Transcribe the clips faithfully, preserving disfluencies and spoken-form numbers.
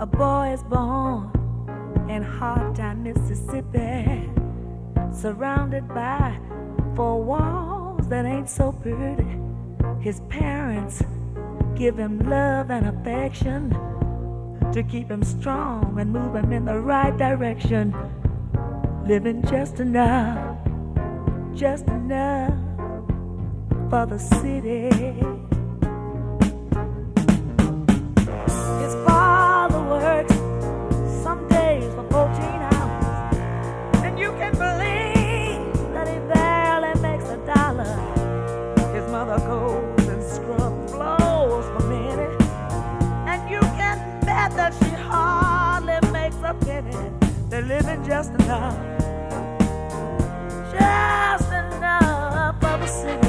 A boy is born in Hard Time, Mississippi, surrounded by four walls that ain't so pretty. His parents give him love and affection to keep him strong and move him in the right direction. Living just enough, just enough for the city. His father works some days for fourteen hours, and you can believe that he barely makes a dollar. His mother goes and scrub floors for many, and you can bet that she hardly makes a penny. They're living just enough, just enough for the city.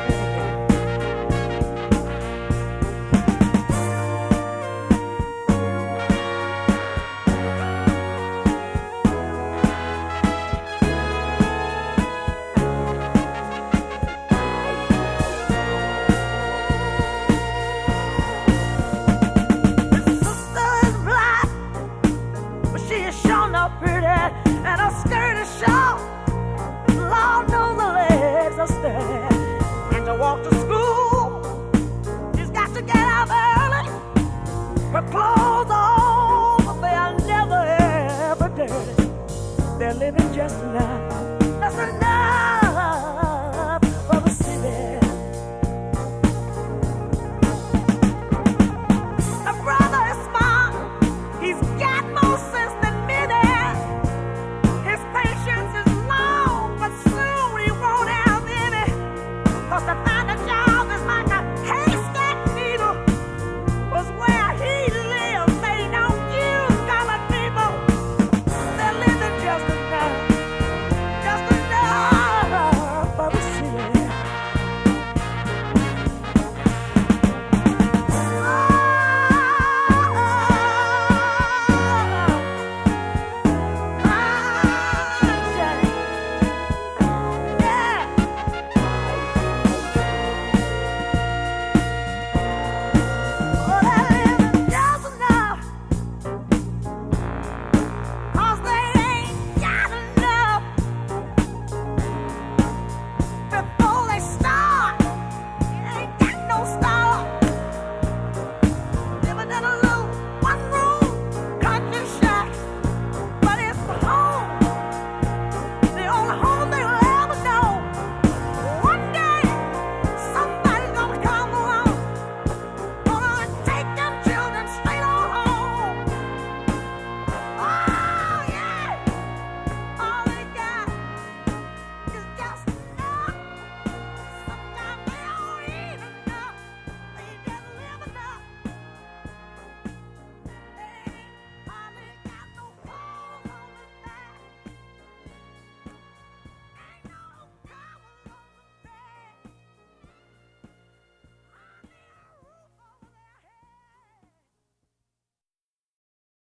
And to walk to school, she's got to get up early. Her clothes on, but they are never ever dirty. They're living just enough, just enough for the city.